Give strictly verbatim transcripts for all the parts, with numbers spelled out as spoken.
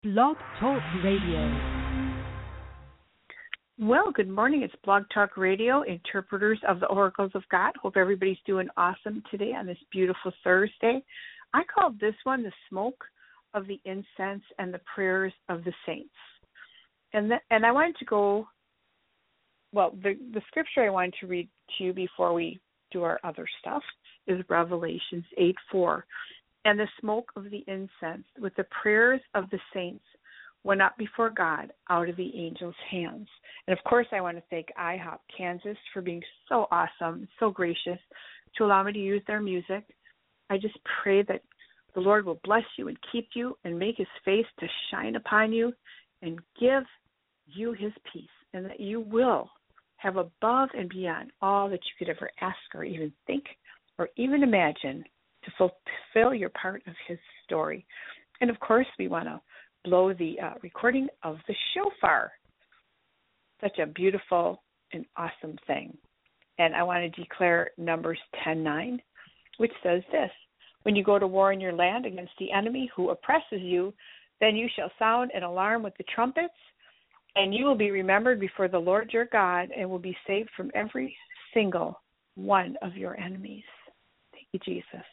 Blog Talk Radio. Well, good morning. It's Blog Talk Radio, Interpreters of the Oracles of God. Hope everybody's doing awesome today on this beautiful Thursday. I called this one the smoke of the incense and the prayers of the saints. And that, and I wanted to go, well, the, the scripture I wanted to read to you before we do our other stuff is Revelations eight four. And the smoke of the incense with the prayers of the saints went up before God out of the angel's hands. And of course, I want to thank IHOP Kansas for being so awesome, so gracious to allow me to use their music. I just pray that the Lord will bless you and keep you and make his face to shine upon you and give you his peace, and that you will have above and beyond all that you could ever ask or even think or even imagine to fulfill your part of his story. And of course, we want to blow the uh, recording of the shofar. Such a beautiful and awesome thing. And I want to declare Numbers ten nine, which says this: when you go to war in your land against the enemy who oppresses you, then you shall sound an alarm with the trumpets, and you will be remembered before the Lord your God and will be saved from every single one of your enemies. Thank you, Jesus.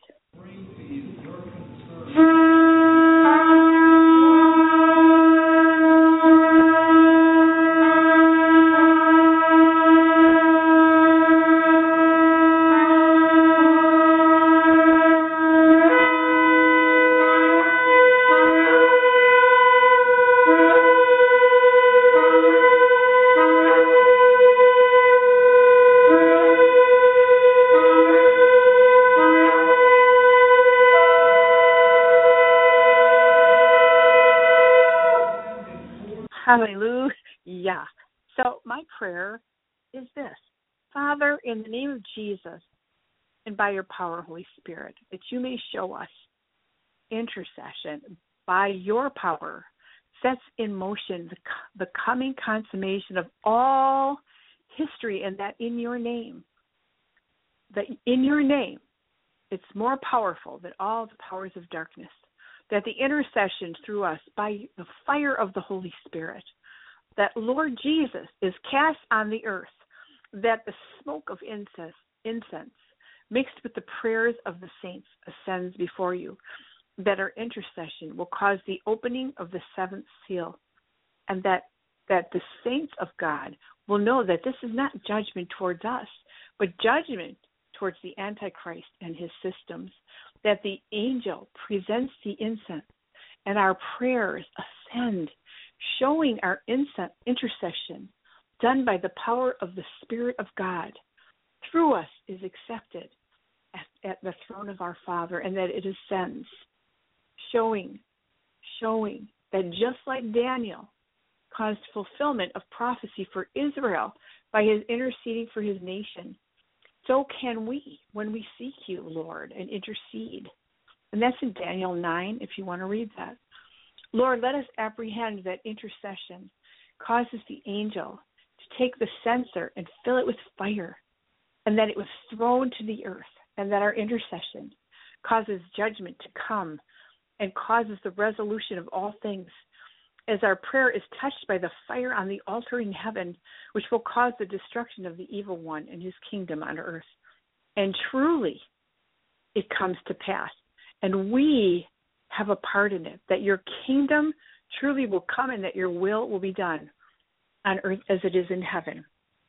Hallelujah. So my prayer is this: Father, in the name of Jesus and by your power, Holy Spirit, that you may show us intercession by your power sets in motion the, the coming consummation of all history, and that in your name, that in your name, it's more powerful than all the powers of darkness, that the intercession through us by the fire of the Holy Spirit, that Lord Jesus is cast on the earth, that the smoke of incense, incense mixed with the prayers of the saints ascends before you, that our intercession will cause the opening of the seventh seal, and that, that the saints of God will know that this is not judgment towards us, but judgment towards the Antichrist and his systems, that the angel presents the incense and our prayers ascend, showing our incense, intercession done by the power of the Spirit of God through us is accepted at, at the throne of our Father, and that it ascends, showing, showing that just like Daniel caused fulfillment of prophecy for Israel by his interceding for his nation, so can we when we seek you, Lord, and intercede. And that's in Daniel nine, if you want to read that. Lord, let us apprehend that intercession causes the angel to take the censer and fill it with fire, and that it was thrown to the earth, and that our intercession causes judgment to come and causes the resolution of all things, as our prayer is touched by the fire on the altar in heaven, which will cause the destruction of the evil one and his kingdom on earth. And truly, it comes to pass. And we have a part in it, that your kingdom truly will come and that your will will be done on earth as it is in heaven.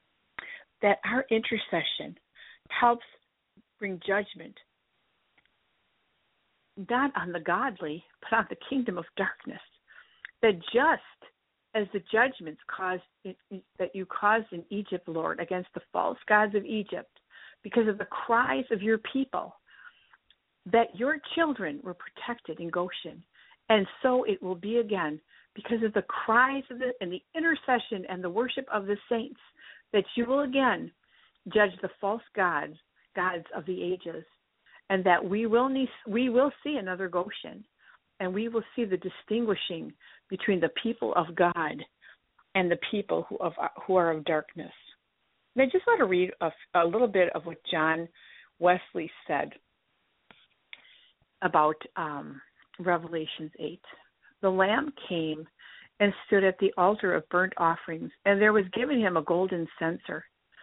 That our intercession helps bring judgment, not on the godly, but on the kingdom of darkness. That just as the judgments caused that you caused in Egypt, Lord, against the false gods of Egypt, because of the cries of your people, that your children were protected in Goshen, and so it will be again, because of the cries of the and the intercession and the worship of the saints, that you will again judge the false gods, gods of the ages, and that we will need, we will see another Goshen. And we will see the distinguishing between the people of God and the people who, of, who are of darkness. And I just want to read a, a little bit of what John Wesley said about um, Revelations eight. the Lamb came and stood at the altar of burnt offerings, and there was given him a golden censer.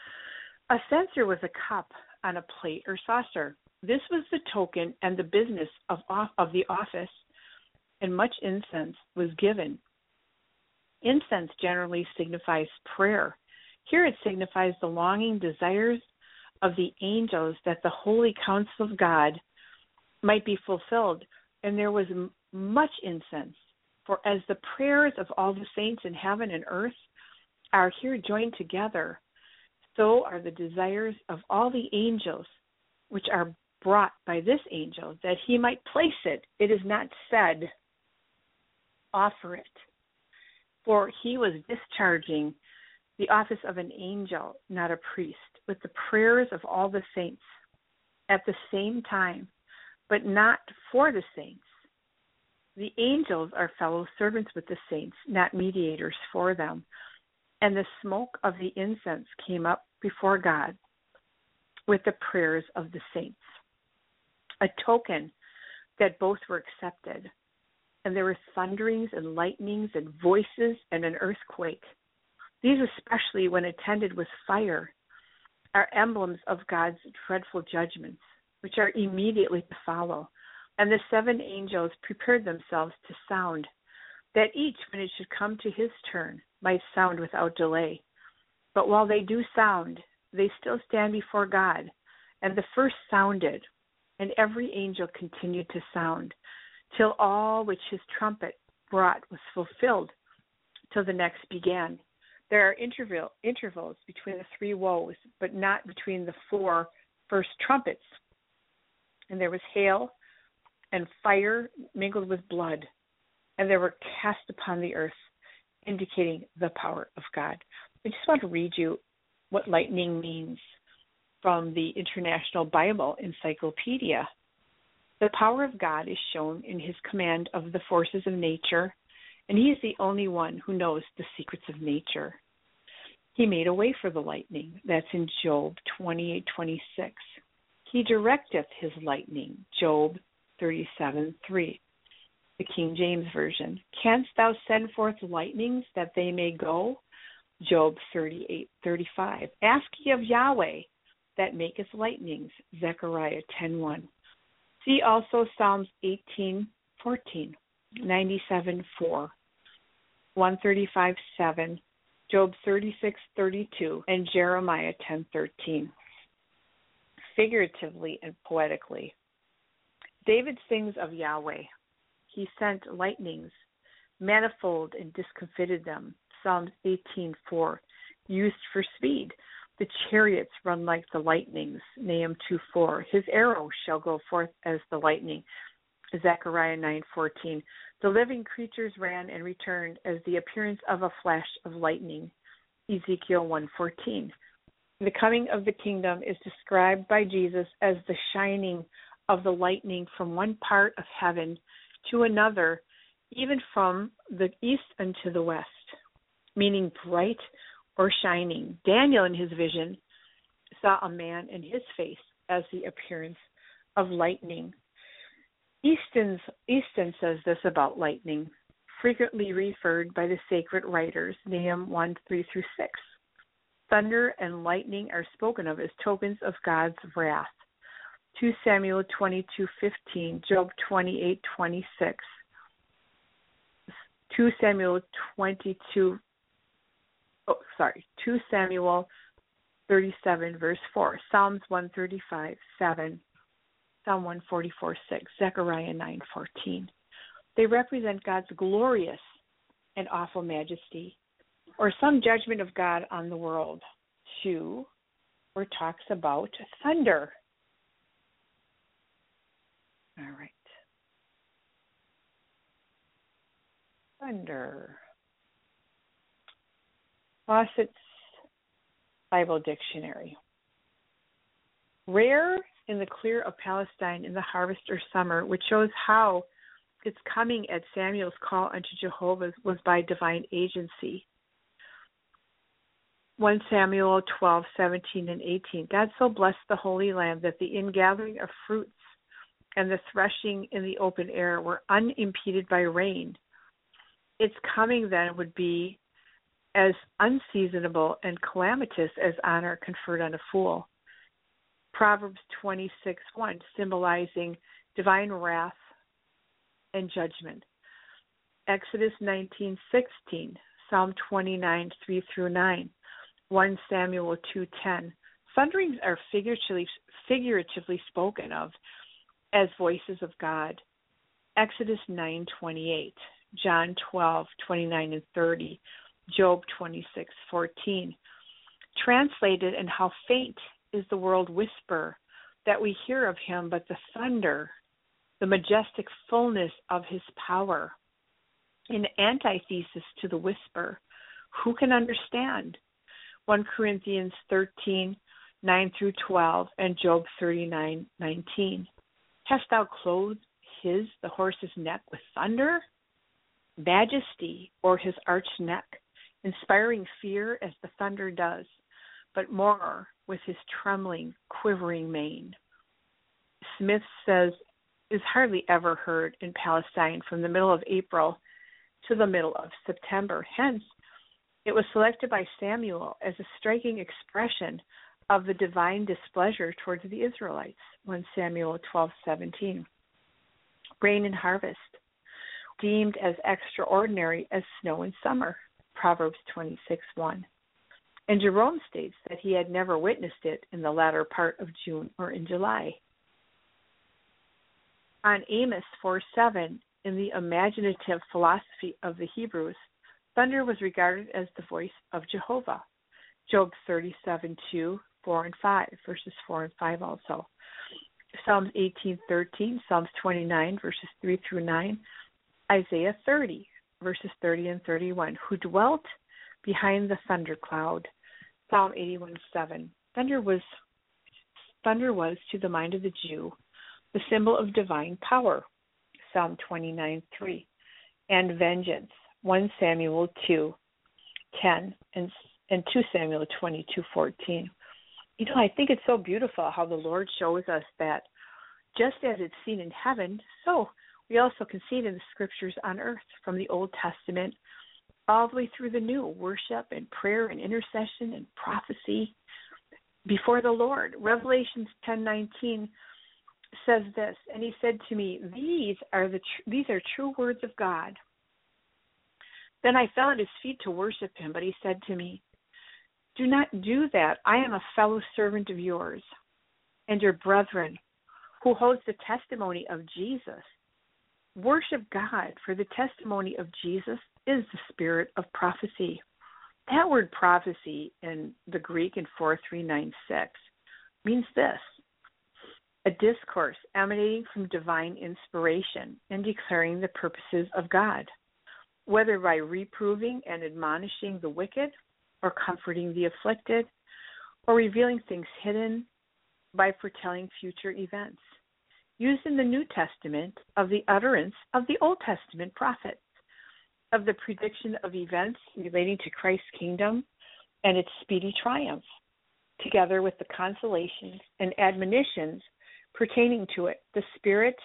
A censer was a cup on a plate or saucer. This was the token and the business of, of the office, and much incense was given. Incense generally signifies prayer. Here it signifies the longing desires of the angels that the holy counsel of God might be fulfilled. And there was m- much incense. For as the prayers of all the saints in heaven and earth are here joined together, so are the desires of all the angels, which are brought by this angel, that he might place it. It is not said, offer it. For he was discharging the office of an angel, not a priest, with the prayers of all the saints at the same time, but not for the saints. The angels are fellow servants with the saints, not mediators for them. And the smoke of the incense came up before God with the prayers of the saints, a token that both were accepted. And there were thunderings and lightnings and voices and an earthquake. These, especially when attended with fire, are emblems of God's dreadful judgments, which are immediately to follow. And the seven angels prepared themselves to sound, that each, when it should come to his turn, might sound without delay. But while they do sound, they still stand before God. And the first sounded, and every angel continued to sound, till all which his trumpet brought was fulfilled, till the next began. There are interval, intervals between the three woes, but not between the four first trumpets. And there was hail and fire mingled with blood, and they were cast upon the earth, indicating the power of God. I just want to read you what lightning means from the International Bible Encyclopedia. The power of God is shown in his command of the forces of nature, and he is the only one who knows the secrets of nature. He made a way for the lightning. That's in Job twenty-eight twenty-six. He directeth his lightning. Job thirty-seven three. The King James Version. Canst thou send forth lightnings that they may go? Job thirty-eight thirty-five. Ask ye of Yahweh that maketh lightnings. Zechariah ten one. See also Psalms eighteen fourteen, ninety-seven four, one thirty-five seven, Job thirty-six thirty-two, and Jeremiah ten thirteen. Figuratively and poetically, David sings of Yahweh. He sent lightnings, manifold, and discomfited them. Psalms eighteen four, used for speed. The chariots run like the lightnings. Nahum two four. His arrow shall go forth as the lightning. Zechariah nine fourteen. The living creatures ran and returned as the appearance of a flash of lightning. Ezekiel one fourteen. The coming of the kingdom is described by Jesus as the shining of the lightning from one part of heaven to another, even from the east unto the west, meaning bright or shining. Daniel, in his vision, saw a man in his face as the appearance of lightning. Easton, Easton says this about lightning, frequently referred by the sacred writers, Nahum one three through six. Thunder and lightning are spoken of as tokens of God's wrath. Second Samuel twenty-two fifteen, Job twenty-eight twenty-six, Second Samuel twenty-two Oh, sorry, Second Samuel thirty-seven, verse four, Psalms one thirty-five, seven, Psalm one forty-four, six, Zechariah nine fourteen. They represent God's glorious and awful majesty, or some judgment of God on the world. Two, where talks about thunder. All right. Thunder. Fawcett's Bible Dictionary. Rare in the clear of Palestine in the harvest or summer, which shows how its coming at Samuel's call unto Jehovah was by divine agency. First Samuel twelve, seventeen, and eighteen. God so blessed the Holy Land that the ingathering of fruits and the threshing in the open air were unimpeded by rain, its coming then would be as unseasonable and calamitous as honor conferred on a fool. Proverbs twenty-six one, symbolizing divine wrath and judgment. Exodus nineteen sixteen, Psalm twenty-nine three through nine, First Samuel two ten. Thunderings are figuratively, figuratively spoken of as voices of God. Exodus nine twenty-eight, John twelve twenty-nine and thirty, Job twenty-six fourteen. Translated, and how faint is the world whisper that we hear of him, but the thunder, the majestic fullness of his power. In antithesis to the whisper, who can understand? First Corinthians thirteen nine through twelve, and Job thirty-nine nineteen. Hast thou clothed his, the horse's neck, with thunder? Majesty, or his arched neck, inspiring fear as the thunder does, but more with his trembling, quivering mane. Smith says, is hardly ever heard in Palestine from the middle of April to the middle of September. Hence, it was selected by Samuel as a striking expression of the divine displeasure towards the Israelites. First Samuel twelve seventeen. Rain and harvest, deemed as extraordinary as snow in summer. Proverbs twenty-six one. And Jerome states that he had never witnessed it in the latter part of June or in July. On Amos four seven, in the imaginative philosophy of the Hebrews, thunder was regarded as the voice of Jehovah. Job thirty-seven two, four and five, verses four and five also. Psalms eighteen thirteen, Psalms twenty-nine, verses three through nine, Isaiah thirty, verses thirty and thirty-one, who dwelt behind the thundercloud. Psalm eighty-one seven. Thunder was thunder was to the mind of the Jew the symbol of divine power. Psalm twenty-nine three. And vengeance. First Samuel two ten and and Second Samuel twenty-two fourteen. You know, I think it's so beautiful how the Lord shows us that just as it's seen in heaven, so we also can see it in the scriptures on earth, from the Old Testament all the way through the New, worship and prayer and intercession and prophecy before the Lord. Revelations ten nineteen says this, and he said to me, these are the tr- these are true words of God. Then I fell at his feet to worship him, but he said to me, do not do that. I am a fellow servant of yours and your brethren who holds the testimony of Jesus. Worship God, for the testimony of Jesus is the spirit of prophecy. That word prophecy in the Greek in four three nine six means this: a discourse emanating from divine inspiration and declaring the purposes of God, whether by reproving and admonishing the wicked, or comforting the afflicted, or revealing things hidden by foretelling future events, used in the New Testament of the utterance of the Old Testament prophets, of the prediction of events relating to Christ's kingdom and its speedy triumph, together with the consolations and admonitions pertaining to it, the spirit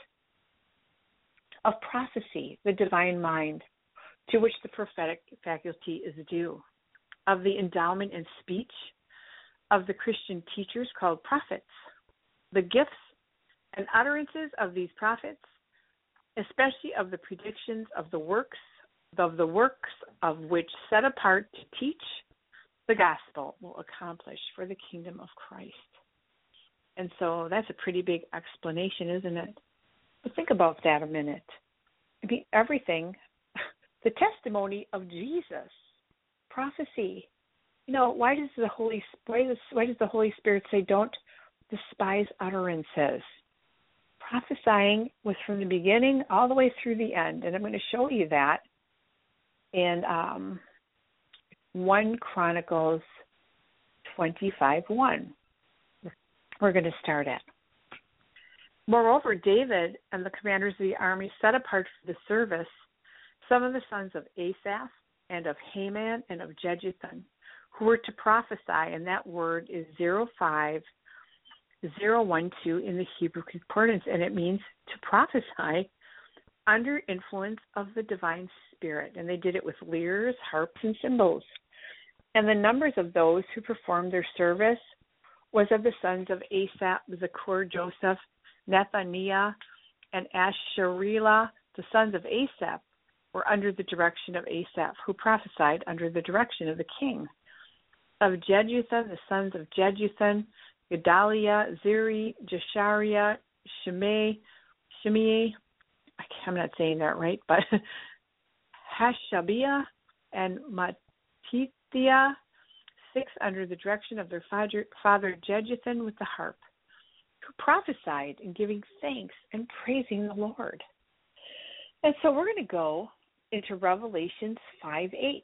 of prophecy, the divine mind, to which the prophetic faculty is due, of the endowment and speech of the Christian teachers called prophets, the gifts and utterances of these prophets, especially of the predictions of the works of the works of which set apart to teach the gospel will accomplish for the kingdom of Christ. And so that's a pretty big explanation, isn't it? But think about that a minute. I mean, everything, the testimony of Jesus, prophecy. You know, why does the Holy why does, why does the Holy Spirit say don't despise utterances? Prophesying was from the beginning all the way through the end, and I'm going to show you that in um, First Chronicles twenty-five one. We're going to start at. Moreover, David and the commanders of the army set apart for the service some of the sons of Asaph and of Haman and of Jeduthun, who were to prophesy, and that word is zero five zero one two in the Hebrew Concordance, and it means to prophesy under influence of the divine spirit. And they did it with lyres, harps, and cymbals. And the numbers of those who performed their service was of the sons of Asaph, Zakur, Joseph, Nethaniah, and Asherila. The sons of Asaph were under the direction of Asaph, who prophesied under the direction of the king. Of Jeduthun, the sons of Jeduthun, Gedaliah, Zeri, Jeshariah, Shimei, Shimei, I'm not saying that right, but Hashabiah and Matithia, six under the direction of their father, father Jeduthun with the harp, who prophesied in giving thanks and praising the Lord. And so we're going to go into Revelations five eight.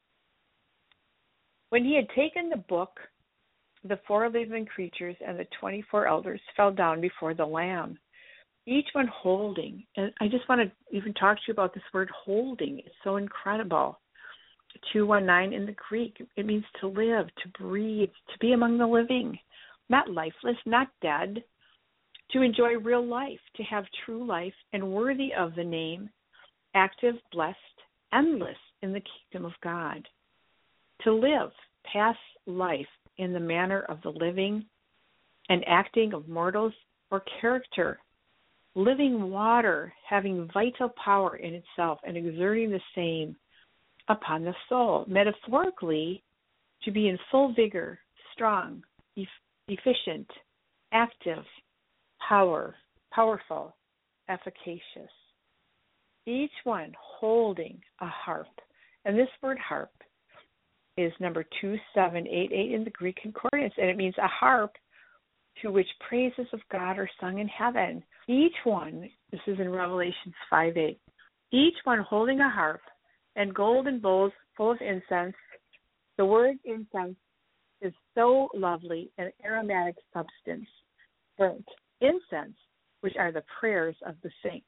When he had taken the book, the four living creatures and the twenty-four elders fell down before the Lamb, each one holding. And I just want to even talk to you about this word holding. It's so incredible. two nineteen in the Greek, it means to live, to breathe, to be among the living, not lifeless, not dead, to enjoy real life, to have true life and worthy of the name, active, blessed, endless in the kingdom of God. To live, pass life in the manner of the living and acting of mortals or character, living water, having vital power in itself and exerting the same upon the soul. Metaphorically, to be in full vigor, strong, e- efficient, active, power, powerful, efficacious. Each one holding a harp. And this word harp is number two seven eight eight in the Greek Concordance, and it means a harp to which praises of God are sung in heaven. Each one, this is in Revelations five eight, each one holding a harp and golden bowls full of incense. The word incense is so lovely, an aromatic substance, burnt incense, which are the prayers of the saints.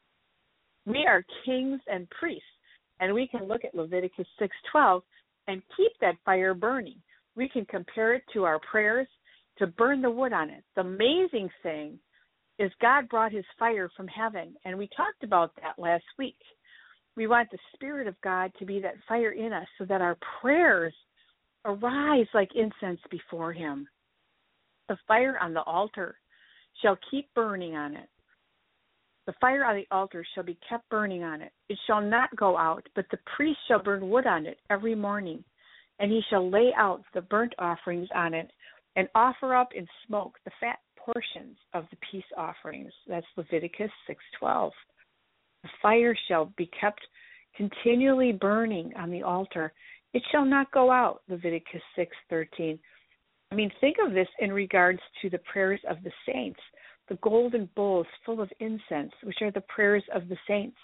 We are kings and priests, and we can look at Leviticus six twelve and keep that fire burning. We can compare it to our prayers to burn the wood on it. The amazing thing is God brought his fire from heaven, and we talked about that last week. We want the Spirit of God to be that fire in us so that our prayers arise like incense before him. The fire on the altar shall keep burning on it. The fire on the altar shall be kept burning on it. It shall not go out, but the priest shall burn wood on it every morning, and he shall lay out the burnt offerings on it and offer up in smoke the fat portions of the peace offerings. That's Leviticus six twelve. The fire shall be kept continually burning on the altar. It shall not go out, Leviticus six thirteen. I mean, think of this in regards to the prayers of the saints, the golden bowls full of incense, which are the prayers of the saints.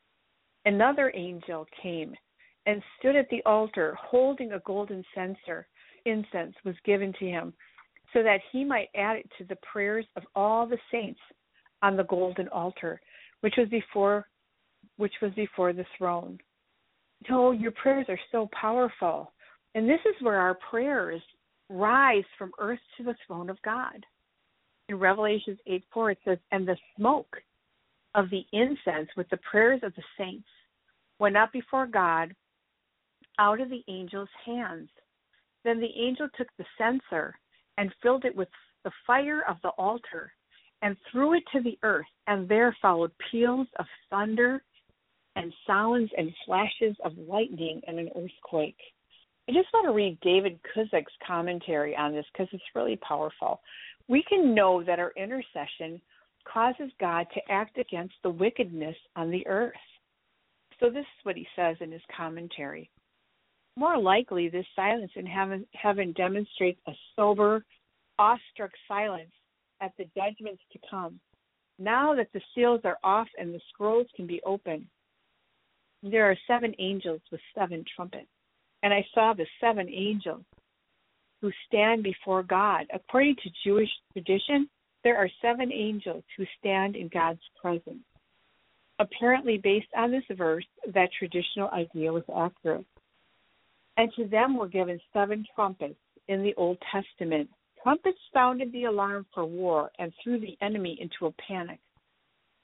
Another angel came and stood at the altar holding a golden censer. Incense was given to him so that he might add it to the prayers of all the saints on the golden altar, which was before which was before the throne. Oh, your prayers are so powerful. And this is where our prayers rise from earth to the throne of God. In Revelations eight four, it says, and the smoke of the incense with the prayers of the saints went up before God out of the angel's hands. Then the angel took the censer and filled it with the fire of the altar and threw it to the earth, and there followed peals of thunder and sounds and flashes of lightning and an earthquake. I just want to read David Kuzik's commentary on this because it's really powerful. We can know that our intercession causes God to act against the wickedness on the earth. So this is what he says in his commentary. More likely, this silence in heaven, heaven demonstrates a sober, awestruck silence at the judgments to come. Now that the seals are off and the scrolls can be opened, there are seven angels with seven trumpets. And I saw the seven angels who stand before God. According to Jewish tradition, there are seven angels who stand in God's presence. Apparently, based on this verse, that traditional idea was accurate. And to them were given seven trumpets in the Old Testament. Trumpets sounded the alarm for war and threw the enemy into a panic.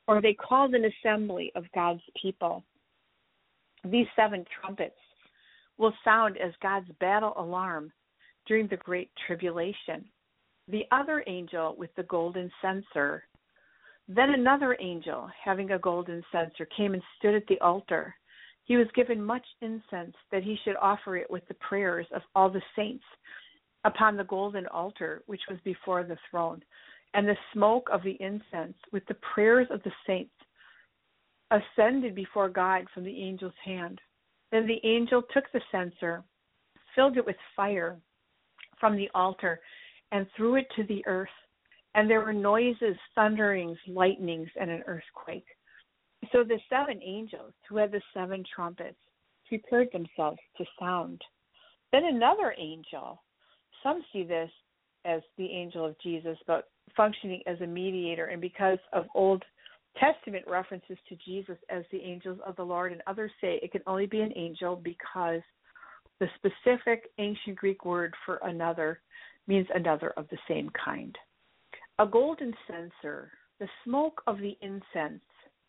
or they called an assembly of God's people. These seven trumpets will sound as God's battle alarm during the Great Tribulation. The other angel with the golden censer. Then another angel, having a golden censer, came and stood at the altar. He was given much incense, that he should offer it with the prayers of all the saints upon the golden altar which was before the throne. And the smoke of the incense with the prayers of the saints ascended before God from the angel's hand. Then the angel took the censer, filled it with fire from the altar, and threw it to the earth. And there were noises, thunderings, lightnings, and an earthquake. So the seven angels who had the seven trumpets prepared themselves to sound. Then another angel, some see this as the angel of Jesus, but functioning as a mediator, and because of Old Testament references to Jesus as the angels of the Lord, and others say it can only be an angel because the specific ancient Greek word for another means another of the same kind. A golden censer, the smoke of the incense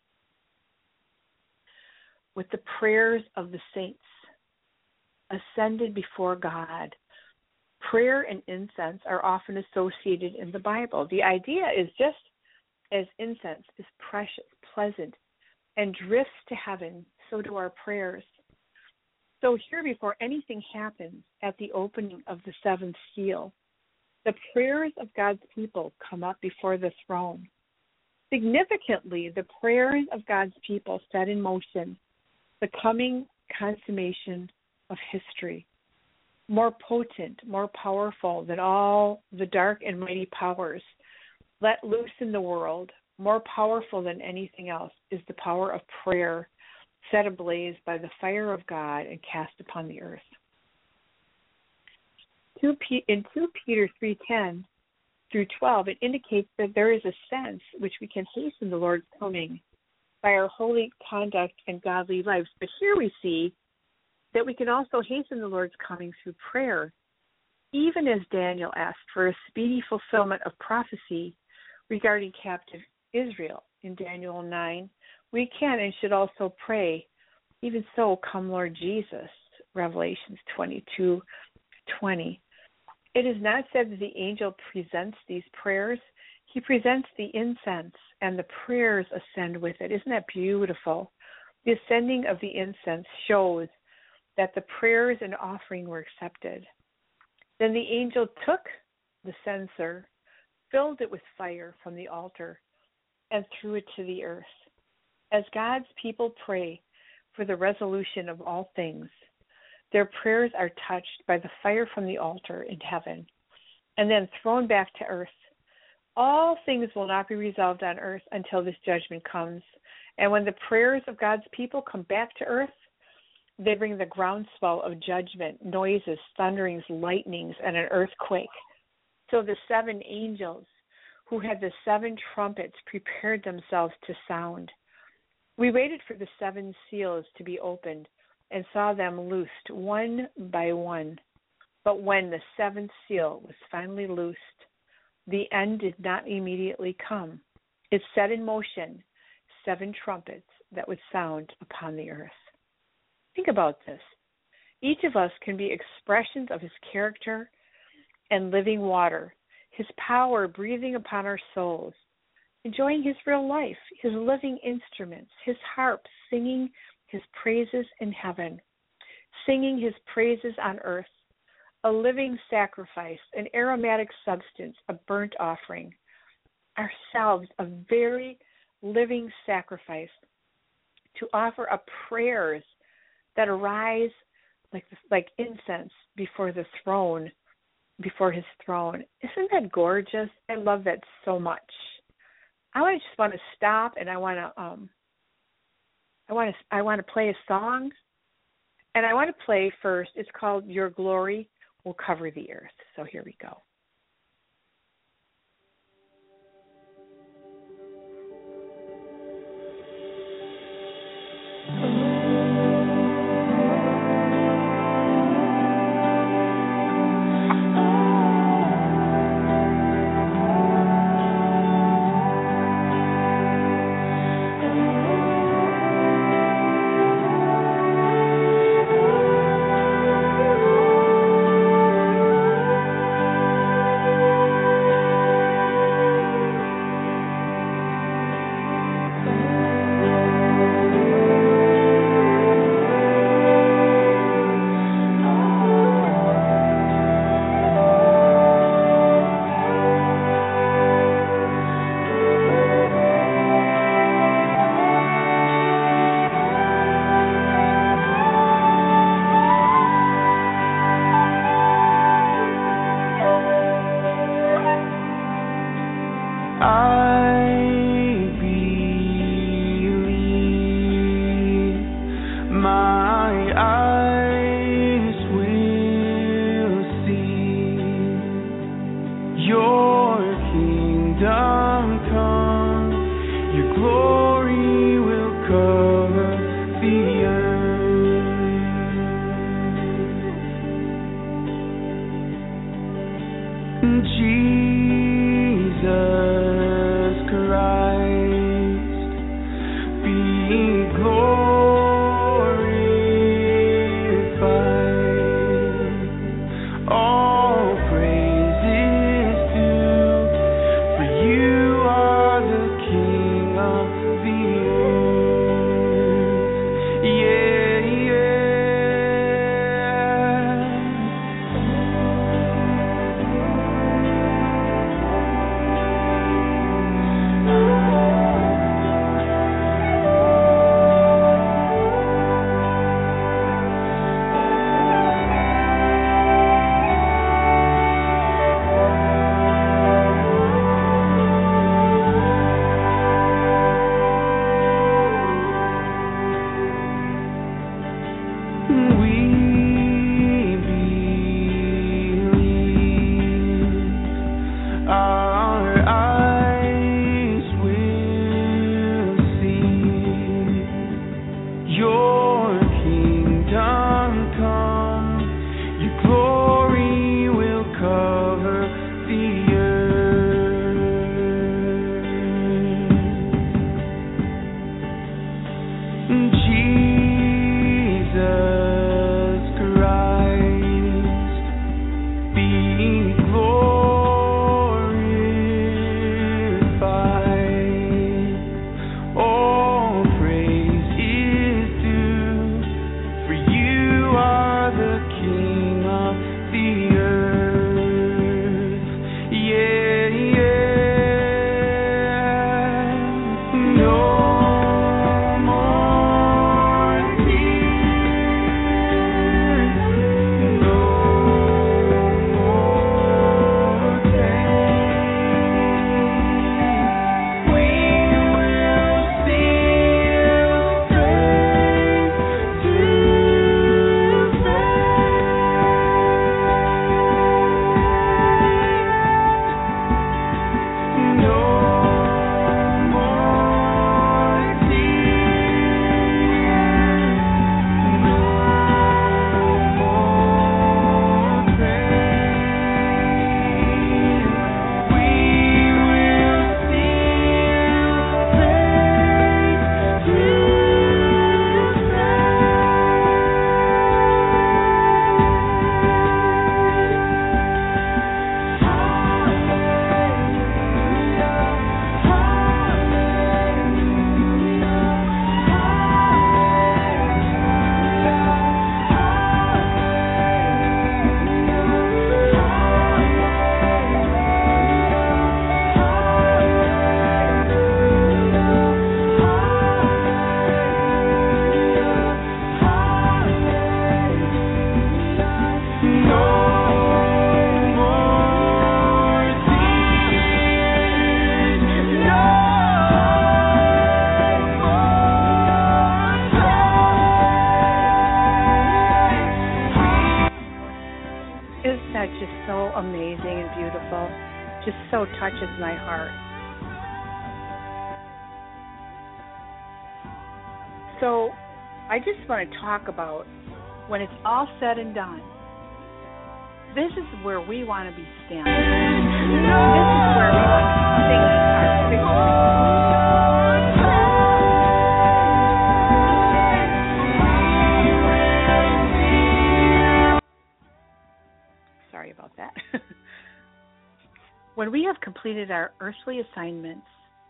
with the prayers of the saints ascended before God. Prayer and incense are often associated in the Bible. The idea is just as incense is precious, pleasant, and drifts to heaven, so do our prayers. So here, before anything happens at the opening of the seventh seal, the prayers of God's people come up before the throne. Significantly, the prayers of God's people set in motion the coming consummation of history, more potent, more powerful than all the dark and mighty powers let loose in the world. More powerful than anything else is the power of prayer set ablaze by the fire of God and cast upon the earth. In Second Peter three ten through twelve, it indicates that there is a sense which we can hasten the Lord's coming by our holy conduct and godly lives. But here we see that we can also hasten the Lord's coming through prayer, even as Daniel asked for a speedy fulfillment of prophecy regarding captive Israel in Daniel nine. We can and should also pray, even so, come Lord Jesus, Revelations twenty-two twenty. It is not said that the angel presents these prayers. He presents the incense, and the prayers ascend with it. Isn't that beautiful? The ascending of the incense shows that the prayers and offering were accepted. Then the angel took the censer, filled it with fire from the altar, and threw it to the earth. As God's people pray for the resolution of all things, their prayers are touched by the fire from the altar in heaven and then thrown back to earth. All things will not be resolved on earth until this judgment comes. And when the prayers of God's people come back to earth, they bring the groundswell of judgment, noises, thunderings, lightnings, and an earthquake. So the seven angels who had the seven trumpets prepared themselves to sound. We waited for the seven seals to be opened and saw them loosed one by one. But when the seventh seal was finally loosed, the end did not immediately come. It set in motion seven trumpets that would sound upon the earth. Think about this. Each of us can be expressions of his character and living water, his power breathing upon our souls, enjoying his real life, his living instruments, his harp singing his praises in heaven, singing his praises on earth, a living sacrifice, an aromatic substance, a burnt offering, ourselves a very living sacrifice to offer up prayers that arise like like incense before the throne, before his throne. Isn't that gorgeous? I love that so much. I want to just want to stop and I want to um I want to I want to play a song, and I want to play first. It's called "Your Glory Will Cover the Earth." So here we go. Just so touches my heart. So I just want to talk about when it's all said and done. This is where we want to be standing. This is where we want to be singing our victory. Sorry about that. When we have completed our earthly assignments,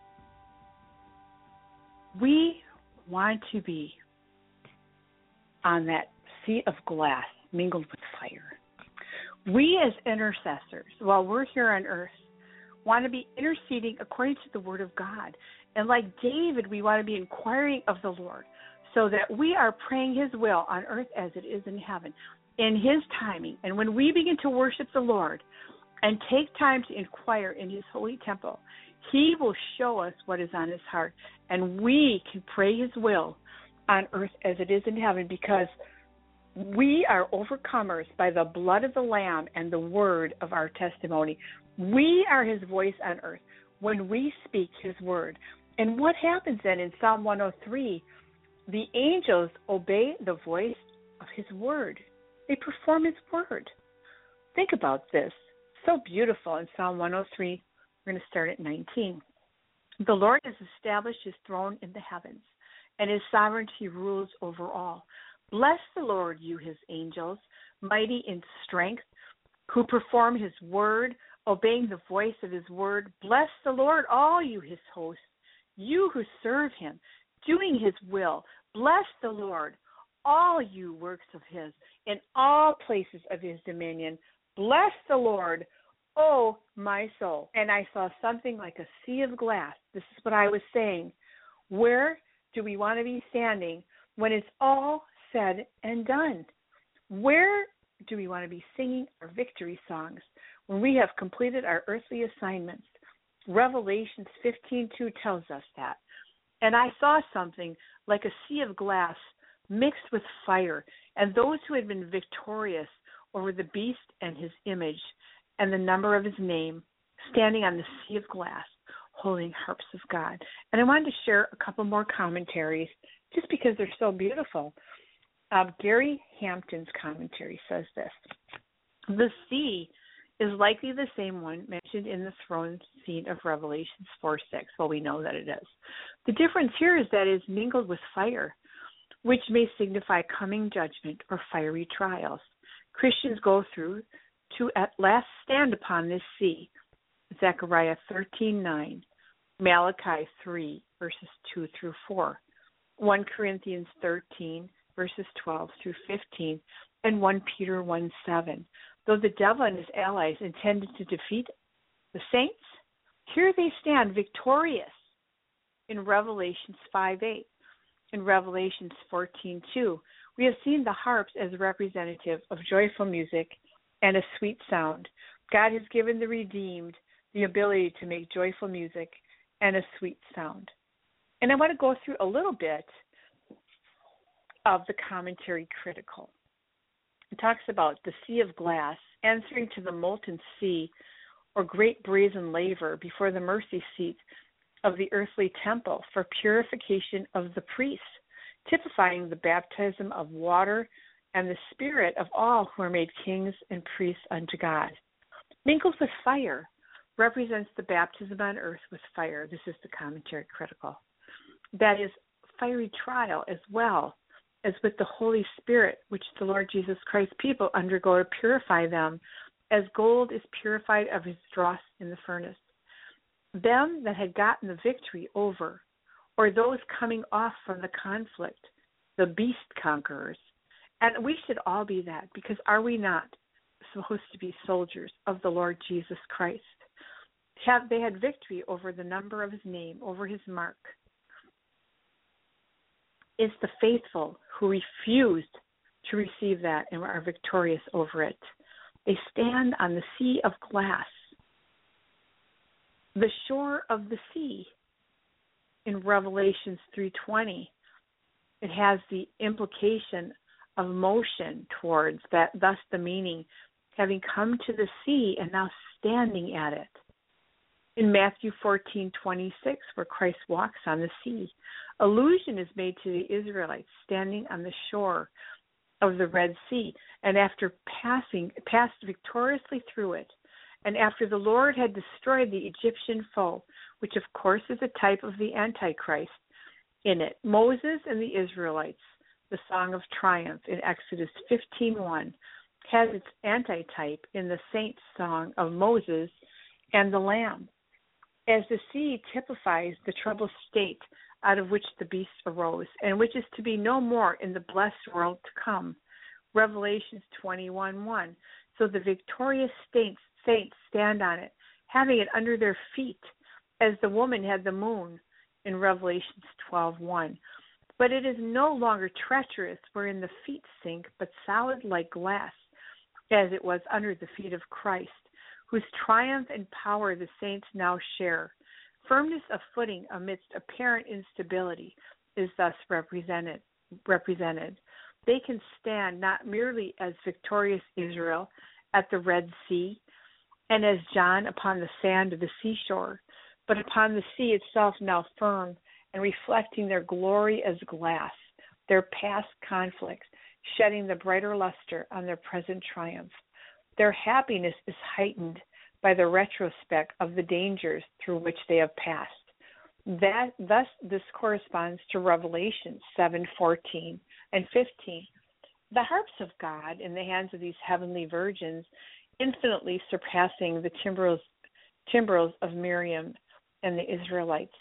we want to be on that seat of glass mingled with fire. We as intercessors, while we're here on earth, want to be interceding according to the Word of God. And like David, we want to be inquiring of the Lord so that we are praying His will on earth as it is in heaven, in His timing. And when we begin to worship the Lord and take time to inquire in His holy temple, He will show us what is on His heart, and we can pray His will on earth as it is in heaven, because we are overcomers by the blood of the Lamb and the word of our testimony. We are His voice on earth when we speak His word. And what happens then in Psalm one oh three? The angels obey the voice of His word. They perform His word. Think about this. So beautiful. In Psalm one oh three, we're going to start at nineteen. The Lord has established his throne in the heavens, and his sovereignty rules over all. Bless the Lord, you his angels, mighty in strength, who perform his word, obeying the voice of his word. Bless the Lord, all you his hosts, you who serve him, doing his will. Bless the Lord, all you works of his, in all places of his dominion. Bless the Lord, oh my soul. And I saw something like a sea of glass. This is what I was saying. Where do we want to be standing when it's all said and done? Where do we want to be singing our victory songs when we have completed our earthly assignments? Revelations fifteen two tells us that. And I saw something like a sea of glass mixed with fire, and those who had been victorious over the beast and his image and the number of his name, standing on the sea of glass, holding harps of God. And I wanted to share a couple more commentaries just because they're so beautiful. Uh, Gary Hampton's commentary says this: the sea is likely the same one mentioned in the throne scene of Revelations four six. Well, we know that it is. The difference here is that it is mingled with fire, which may signify coming judgment or fiery trials. Christians go through to at last stand upon this sea. Zechariah thirteen nine, Malachi three, verses two through four, First Corinthians thirteen, verses twelve through fifteen, and First Peter one seven. Though the devil and his allies intended to defeat the saints, here they stand victorious in Revelations five eight. In Revelations fourteen two, we have seen the harps as representative of joyful music and a sweet sound. God has given the redeemed the ability to make joyful music and a sweet sound. And I want to go through a little bit of the commentary critical. It talks about the sea of glass answering to the molten sea or great brazen laver before the mercy seat of the earthly temple for purification of the priests, typifying the baptism of water and the spirit of all who are made kings and priests unto God. Mingled with fire represents the baptism on earth with fire. This is the commentary critical. That is fiery trial as well as with the Holy Spirit, which the Lord Jesus Christ's people undergo to purify them, as gold is purified of his dross in the furnace. Them that had gotten the victory over, or those coming off from the conflict, the beast conquerors. And we should all be that, because are we not supposed to be soldiers of the Lord Jesus Christ? Have they had victory over the number of his name, over his mark? It's the faithful who refused to receive that and are victorious over it. They stand on the sea of glass, the shore of the sea. In Revelations three twenty, it has the implication of motion towards that, thus the meaning, having come to the sea and now standing at it. In Matthew fourteen twenty-six, where Christ walks on the sea, allusion is made to the Israelites standing on the shore of the Red Sea, and after passing, passed victoriously through it, and after the Lord had destroyed the Egyptian foe, which of course is a type of the Antichrist, in it, Moses and the Israelites, the Song of Triumph in Exodus fifteen one, has its antitype in the saints' song of Moses and the Lamb, as the sea typifies the troubled state out of which the beast arose, and which is to be no more in the blessed world to come. Revelations twenty-one one. So the victorious saints, saints stand on it, having it under their feet, as the woman had the moon in Revelations twelve one. But it is no longer treacherous wherein the feet sink, but solid like glass, as it was under the feet of Christ, whose triumph and power the saints now share. Firmness of footing amidst apparent instability is thus represented. represented. They can stand not merely as victorious Israel at the Red Sea and as John upon the sand of the seashore, but upon the sea itself now firm and reflecting their glory as glass, their past conflicts shedding the brighter luster on their present triumph. Their happiness is heightened by the retrospect of the dangers through which they have passed. That thus this corresponds to Revelation seven fourteen and fifteen. The harps of God in the hands of these heavenly virgins, infinitely surpassing the timbrels, timbrels of Miriam and the Israelites.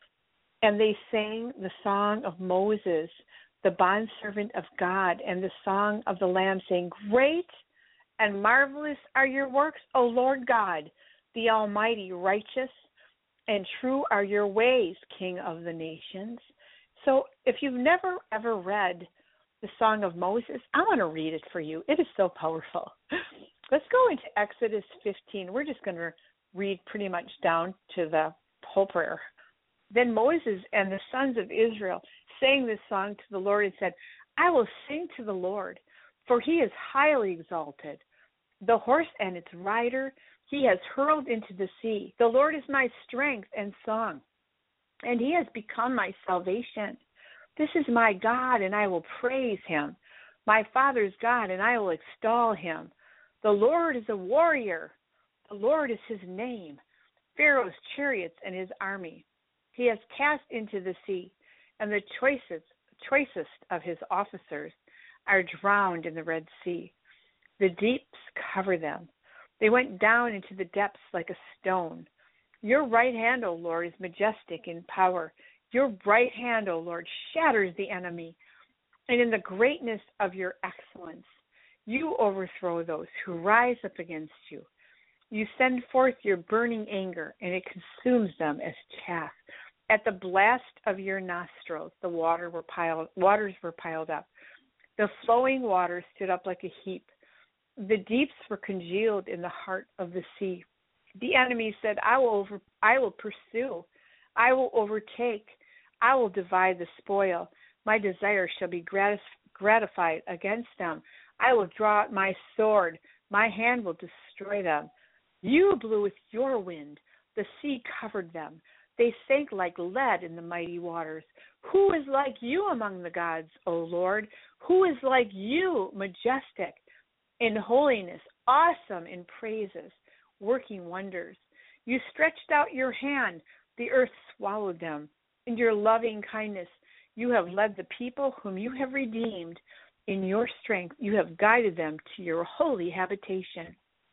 And they sang the song of Moses, the bondservant of God, and the song of the Lamb, saying, "Great and marvelous are your works, O Lord God, the Almighty, righteous and true are your ways, King of the nations." So if you've never, ever read the Song of Moses, I want to read it for you. It is so powerful. Let's go into Exodus fifteen. We're just going to read pretty much down to the whole prayer. Then Moses and the sons of Israel sang this song to the Lord and said, "I will sing to the Lord, for he is highly exalted. The horse and its rider he has hurled into the sea. The Lord is my strength and song, and he has become my salvation. This is my God, and I will praise him, my father's God, and I will extol him. The Lord is a warrior. The Lord is his name. Pharaoh's chariots and his army he has cast into the sea, and the choicest, choicest of his officers are drowned in the Red Sea. The deeps cover them. They went down into the depths like a stone. Your right hand, O Lord, is majestic in power. Your right hand, O Lord, shatters the enemy. And in the greatness of your excellence, you overthrow those who rise up against you. You send forth your burning anger, and it consumes them as chaff. At the blast of your nostrils, the water were piled, waters were piled up. The flowing waters stood up like a heap. The deeps were congealed in the heart of the sea. The enemy said, I will over, I will pursue. I will overtake. I will divide the spoil. My desire shall be gratis, gratified against them. I will draw out my sword. My hand will destroy them. You blew with your wind. The sea covered them. They sank like lead in the mighty waters. Who is like you among the gods, O Lord? Who is like you, majestic in holiness, awesome in praises, working wonders? You stretched out your hand. The earth swallowed them. In your loving kindness, you have led the people whom you have redeemed. In your strength, you have guided them to your holy habitation.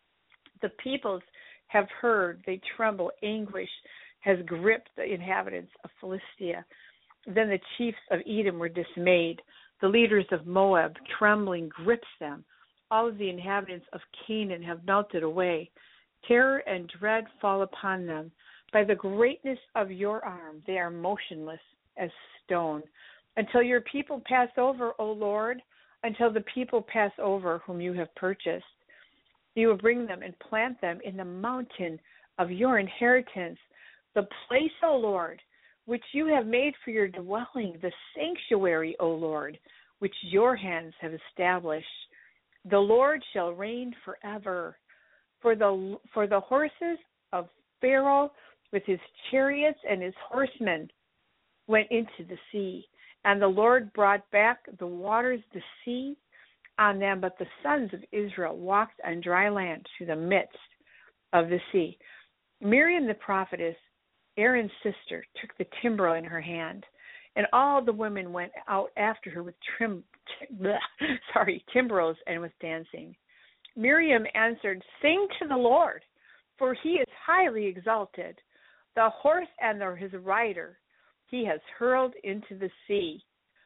The peoples have heard. They tremble. Anguish has gripped the inhabitants of Philistia. Then the chiefs of Edom were dismayed. The leaders of Moab, trembling, grips them. All of the inhabitants of Canaan have melted away. Terror and dread fall upon them. By the greatness of your arm, they are motionless as stone. Until your people pass over, O Lord, until the people pass over whom you have purchased. You will bring them and plant them in the mountain of your inheritance, the place, O Lord, which you have made for your dwelling, the sanctuary, O Lord, which your hands have established. The Lord shall reign forever. For the for the horses of Pharaoh with his chariots and his horsemen went into the sea, and the Lord brought back the waters, the sea, on them, but the sons of Israel walked on dry land through the midst of the sea. Miriam the prophetess, Aaron's sister, took the timbrel in her hand, and all the women went out after her with trim, bleh, sorry, timbrels and with dancing. Miriam answered, "Sing to the Lord, for he is highly exalted. The horse and the, his rider he has hurled into the sea."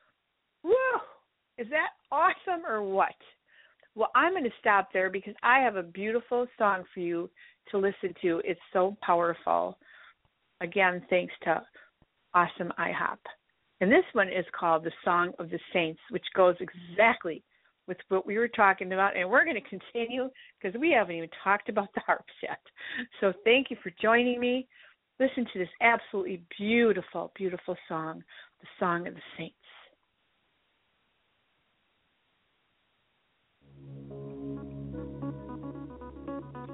Woo! Is that awesome or what? Well, I'm going to stop there because I have a beautiful song for you to listen to. It's so powerful. Again, thanks to Awesome IHOP. And this one is called The Song of the Saints, which goes exactly with what we were talking about. And we're going to continue because we haven't even talked about the harps yet. So thank you for joining me. Listen to this absolutely beautiful, beautiful song, The Song of the Saints.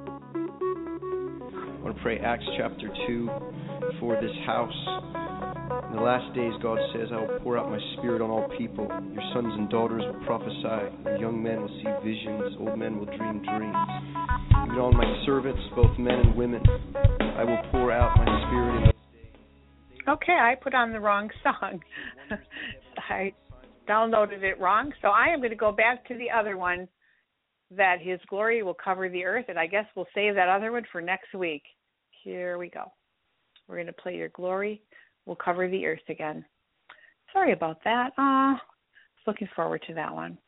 I want to pray Acts chapter two for this house. In the last days, God says, I will pour out my Spirit on all people. Your sons and daughters will prophesy, and young men will see visions, old men will dream dreams. Even on my servants, both men and women, I will pour out my Spirit in those days. Okay, I put on the wrong song. I downloaded it wrong, so I am going to go back to the other one, that His glory will cover the earth, and I guess we'll save that other one for next week. Here we go. We're going to play Your Glory Will Cover the Earth again. Sorry about that. Uh, looking forward to that one.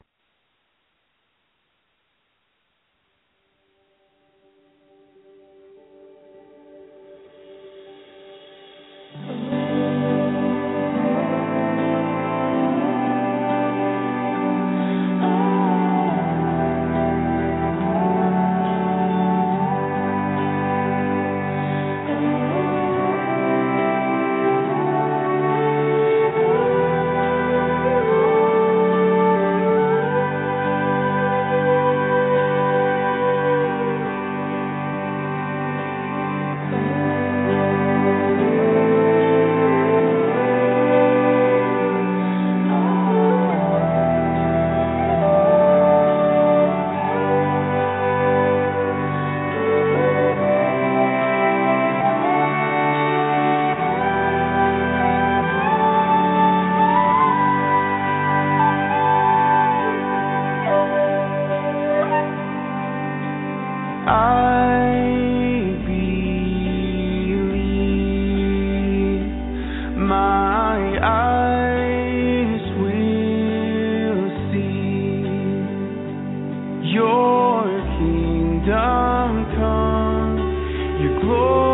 Your kingdom come, your glory.